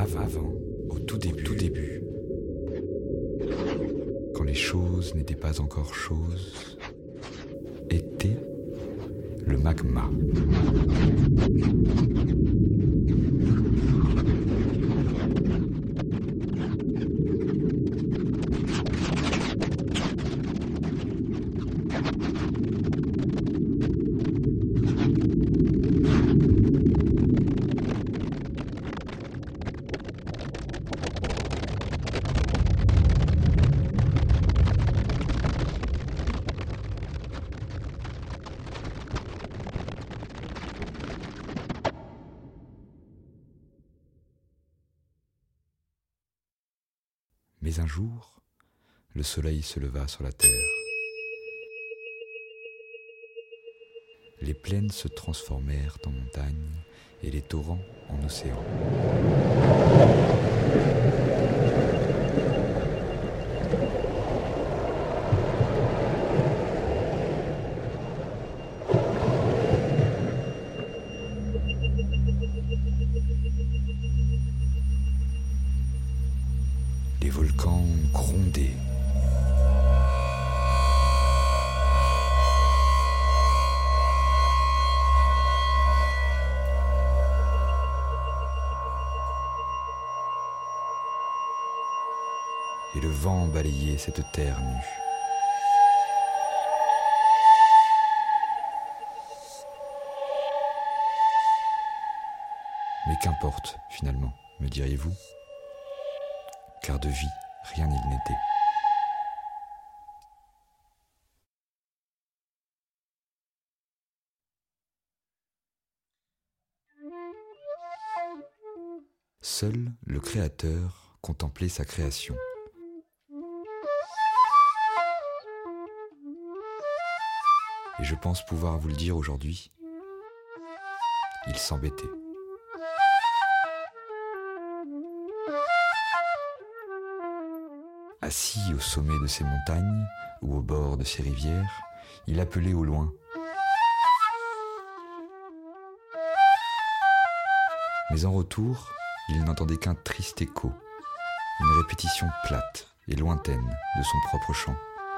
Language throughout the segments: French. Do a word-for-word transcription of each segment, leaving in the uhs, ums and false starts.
Avant, avant, au tout début, tout début, quand les choses n'étaient pas encore choses, était le magma. Mais un jour, le soleil se leva sur la terre. Les plaines se transformèrent en montagnes et les torrents en océans. Les volcans grondaient. Et le vent balayait cette terre nue. Mais qu'importe, finalement, me diriez-vous ? Car de vie, rien il n'était. Seul le Créateur contemplait sa création. Et je pense pouvoir vous le dire aujourd'hui, il s'embêtait. Assis au sommet de ces montagnes ou au bord de ces rivières, il appelait au loin. Mais en retour, il n'entendait qu'un triste écho, une répétition plate et lointaine de son propre chant.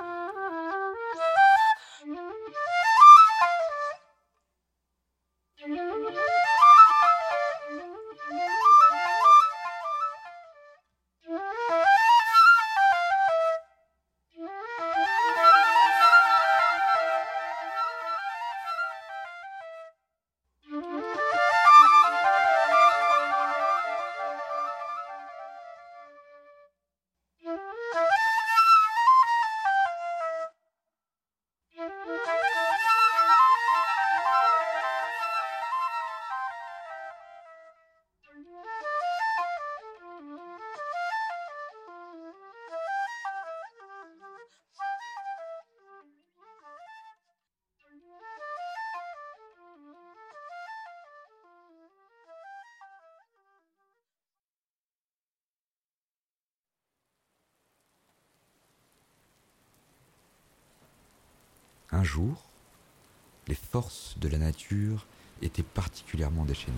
Un jour, les forces de la nature étaient particulièrement déchaînées.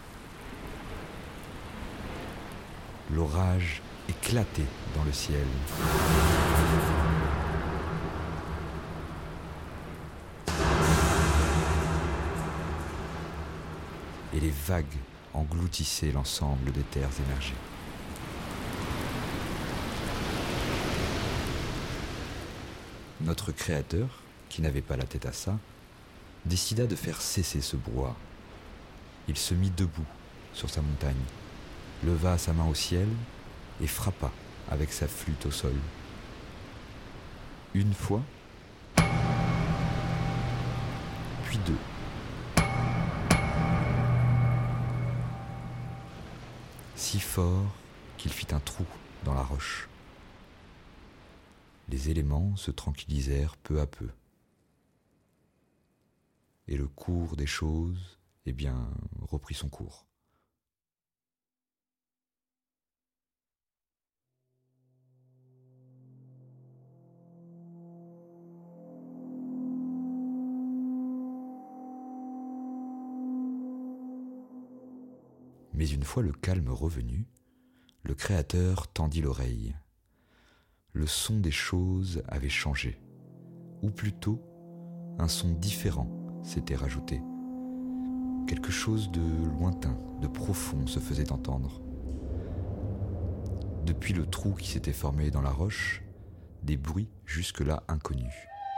L'orage éclatait dans le ciel. Et les vagues engloutissaient l'ensemble des terres émergées. Notre Créateur, qui n'avait pas la tête à ça, décida de faire cesser ce brouhaha. Il se mit debout sur sa montagne, leva sa main au ciel et frappa avec sa flûte au sol. Une fois, puis deux. Si fort qu'il fit un trou dans la roche. Les éléments se tranquillisèrent peu à peu. Et le cours des choses, eh bien, reprit son cours. Mais une fois le calme revenu, Le Créateur tendit l'oreille. Le son des choses avait changé, ou plutôt, un son différent s'était rajouté. Quelque chose de lointain, de profond se faisait entendre. Depuis le trou qui s'était formé dans la roche, des bruits jusque-là inconnus.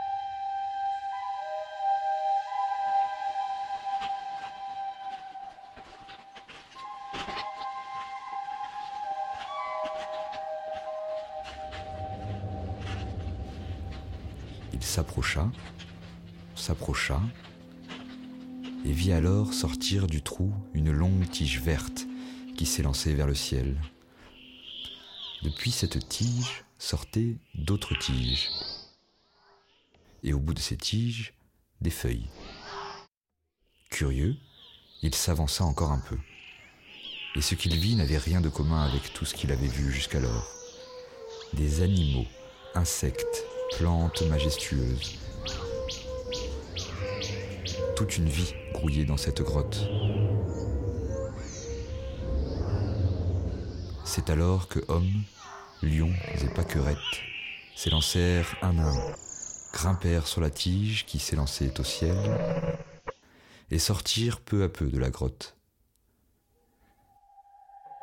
Il s'approcha, s'approcha, et vit alors sortir du trou une longue tige verte qui s'élançait vers le ciel. Depuis cette tige sortaient d'autres tiges, et au bout de ces tiges, des feuilles. Curieux, il s'avança encore un peu, et ce qu'il vit n'avait rien de commun avec tout ce qu'il avait vu jusqu'alors. Des animaux, insectes, plantes majestueuses. Toute une vie grouillée dans cette grotte. C'est alors que hommes, lions et pâquerettes s'élancèrent un à un, grimpèrent sur la tige qui s'élançait au ciel et sortirent peu à peu de la grotte.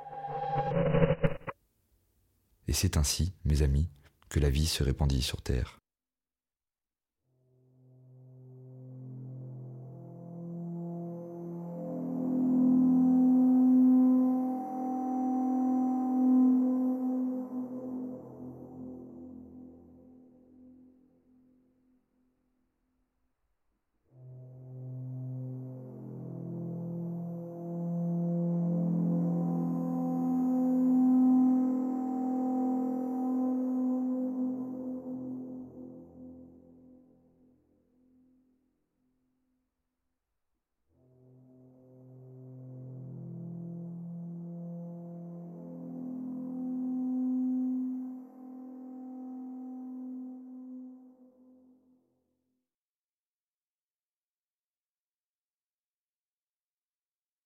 Et c'est ainsi, mes amis, que la vie se répandit sur terre.